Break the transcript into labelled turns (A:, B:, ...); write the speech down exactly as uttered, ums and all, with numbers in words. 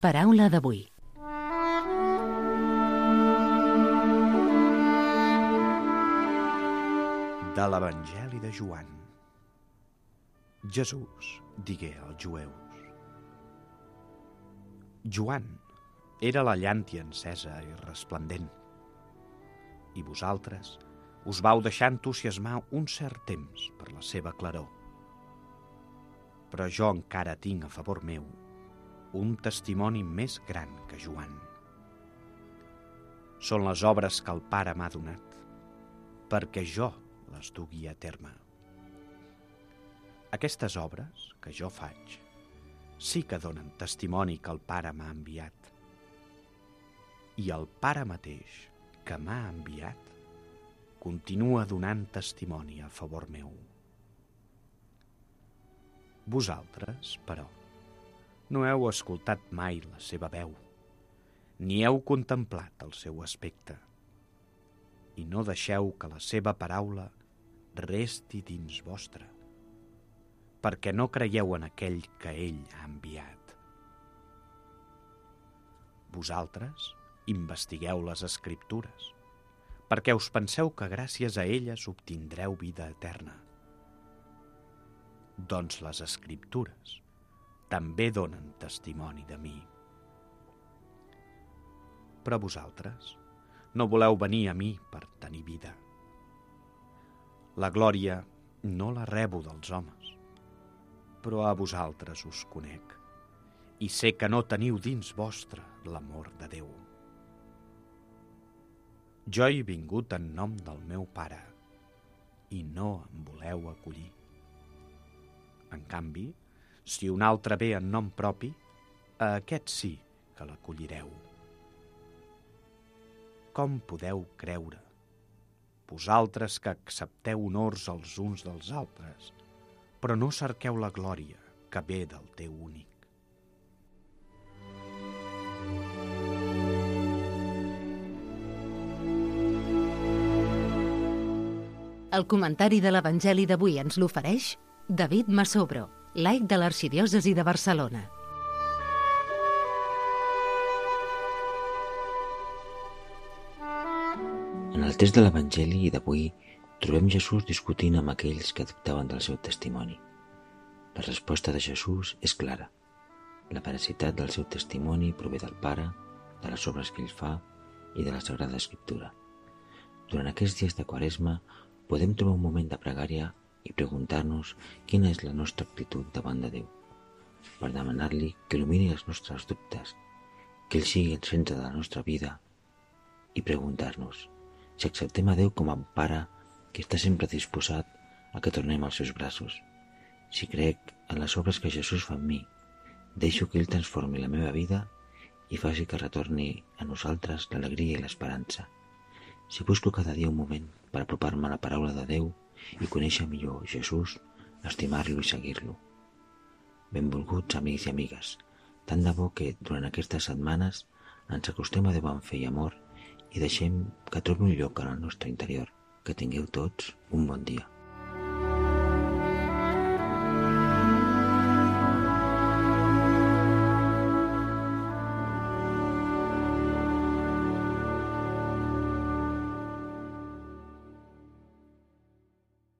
A: Paraula d'avui.
B: De l'Evangeli de Joan. Jesús digué als jueus: Joan era la llàntia encesa i resplendent, i vosaltres us vau deixar entusiasmar un cert temps per la seva claror. Però jo encara tinc a favor meu un testimoni més gran que Joan. Són les obres que el Pare m'ha donat, perquè jo les dugui a terme. Aquestes obres que jo faig sí que donen testimoni que el Pare m'ha enviat. I el Pare mateix que m'ha enviat continua donant testimoni a favor meu. Vosaltres, però, no heu escoltat mai la seva veu, ni heu contemplat el seu aspecte, i no deixeu que la seva paraula resti dins vostre, perquè no creieu en aquell que ell ha enviat. Vosaltres investigueu les Escriptures, perquè us penseu que gràcies a elles obtindreu vida eterna. Doncs les Escriptures també donen testimoni de mi. Però vosaltres no voleu venir a mi per tenir vida. La glòria no la rebo dels homes, però a vosaltres us conec, i sé que no teniu dins vostre l'amor de Déu. Jo he vingut en nom del meu Pare, i no em voleu acollir. En canvi, si un altre ve en nom propi, a aquest sí que l'acollireu. Com podeu creure, vosaltres que accepteu honors els uns dels altres, però no cerqueu la glòria que ve del Déu únic?
A: El comentari de l'Evangeli d'avui ens l'ofereix David Massobro, laic de l'Arxidiòcesi de Barcelona.
C: En el text de l'Evangeli d'avui trobem Jesús discutint amb aquells que dubtaven del seu testimoni. La resposta de Jesús és clara. La veracitat del seu testimoni prové del Pare, de les obres que ell fa i de la Sagrada Escriptura. Durant aquests dies de Quaresma podem trobar un moment de pregària i preguntar-nos quina és la nostra actitud davant de Déu, per demanar-li que il·lumini els nostres dubtes, que ell sigui el centre de la nostra vida, i preguntar-nos si acceptem a Déu com a Pare que està sempre disposat a que tornem als seus braços. Si crec en les obres que Jesús fa en mi, deixo que ell transformi la meva vida i faci que retorni a nosaltres l'alegria i l'esperança. Si busco cada dia un moment per apropar-me a la paraula de Déu i conèixer millor Jesús, estimar-lo i seguir-lo. Benvolguts amics i amigues, tant de bo que durant aquestes setmanes ens acostem a Déu amb fe i amor i deixem que trobi un lloc en el nostre interior. Que tingueu tots un bon dia.